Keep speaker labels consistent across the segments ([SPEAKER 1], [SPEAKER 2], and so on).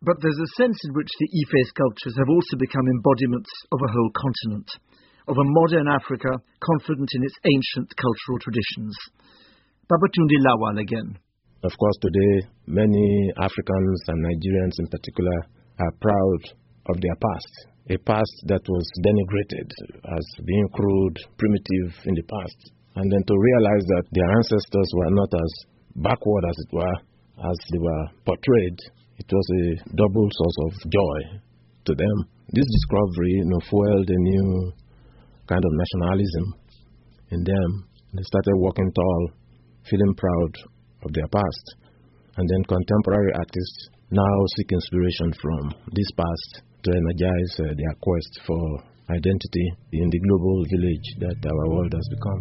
[SPEAKER 1] But there's a sense in which the Ife sculptures have also become embodiments of a whole continent, of a modern Africa confident in its ancient cultural traditions. Babatunde Lawal again.
[SPEAKER 2] Of course, today, many Africans and Nigerians in particular are proud of their past, a past that was denigrated as being crude, primitive in the past. And then to realize that their ancestors were not as backward, as it were, as they were portrayed, it was a double source of joy to them. This discovery, fueled a new kind of nationalism in them. They started walking tall, feeling proud of their past. And then contemporary artists now seek inspiration from this past to energize their quest for identity in the global village that our world has become.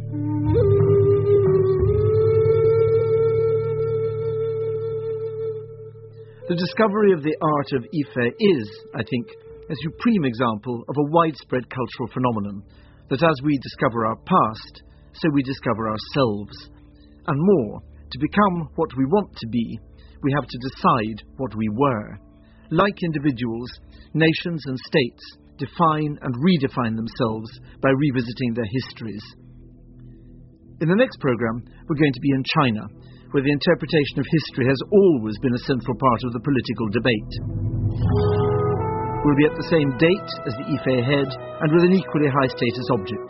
[SPEAKER 1] The discovery of the art of Ife is, I think, a supreme example of a widespread cultural phenomenon, that as we discover our past, so we discover ourselves. And more, to become what we want to be, we have to decide what we were. Like individuals, nations and states define and redefine themselves by revisiting their histories. In the next program, we're going to be in China, where the interpretation of history has always been a central part of the political debate. We'll be at the same date as the Ife head and with an equally high-status object.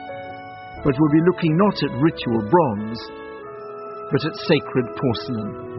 [SPEAKER 1] But we'll be looking not at ritual bronze, but at sacred porcelain.